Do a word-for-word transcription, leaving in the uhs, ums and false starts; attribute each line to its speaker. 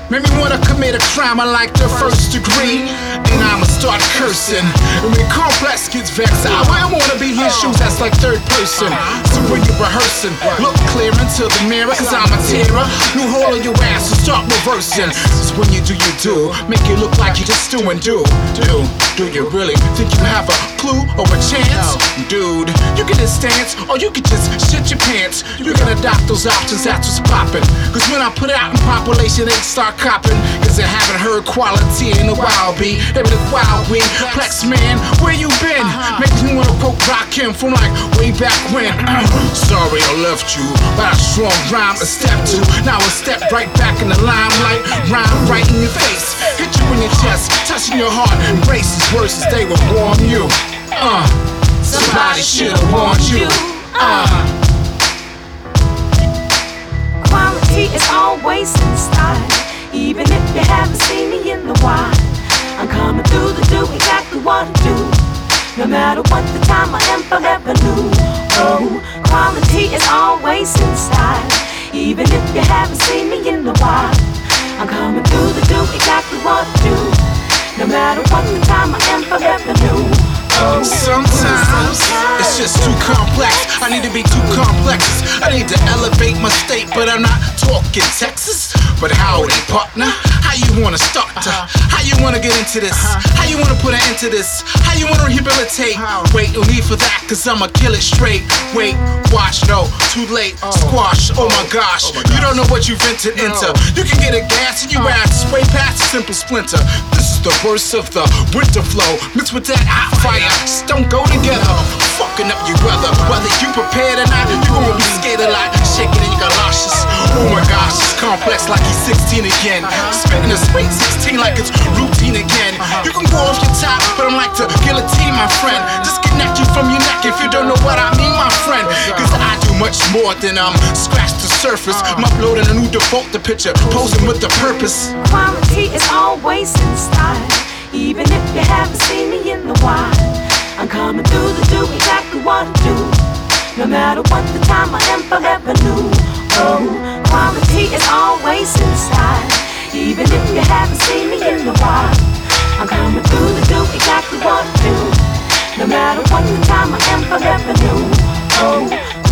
Speaker 1: Made me wanna commit a crime, I like the first degree. And I'ma start cursing. And when complex gets vexed, I wouldn't wanna be his shoes, that's like third person. So when you're rehearsing, look clear into the mirror, cause I'm a terror. New hole in your ass, so start reversing. So when you do, you do, make it look like you just do and do. Do, do you really think you have a clue or a chance? Dude, you can just dance, or you can just shit your pants. You can adopt those options, that's what's poppin'. Cause when I put it out in population, they start copping. Cause they haven't heard quality in a while, B. They be like, wow, we Plex man, where you been? Makes me wanna quote Rakim from like way back when. Sorry I left you, but I strong rhyme a step two. Now a step right back in the limelight, rhyme right in your face, hit you in your chest, touching your heart. Embrace these verses, they will warm you. Uh, somebody should've warned you. Uh.
Speaker 2: Quality is always in style, even if you haven't seen me in the wild. I'm coming through to do exactly what I do, no matter what the time I am forever new. Oh, quality is always in style, even if you haven't seen me in the wild. I'm coming through to do exactly what I do, no matter what the time I am forever new. Oh,
Speaker 1: sometimes it's just too complex. I need to be too complex. I need to elevate my state, but I'm not talking Texas. But howdy, partner, how you wanna start to? How you wanna get into this? How you wanna put an end to this? How you wanna rehabilitate? Wait, no need for that, cause I'ma kill it straight. Wait, watch, no, too late. Squash, oh my gosh, you don't know what you've entered into. You can get a gas and you ass way past a simple splinter. This is the worst of the winter flow, mixed with that hot fire. Just don't go together, fucking up your weather. Whether you prepared or not, you gonna be scared a lot. Shaking in your galoshes. Oh my gosh, it's complex like he's sixteen again. Spitting a sweet sixteen like it's routine again. You can go off your top, but I'm like to guillotine, my friend. Disconnect you from your neck if you don't know what I mean, my friend. Cause I do much more than um scratch the surface. I'm uploading a new default the picture, posing with the purpose.
Speaker 2: Quality is always in style, even if you haven't seen me in the wild. I'm coming through to do exactly what I do, no matter what the time I am forever new. Oh, quality is always in style, even if you haven't seen me in the wild. I'm coming through to do exactly what I do, no matter what the time I am forever new. Oh,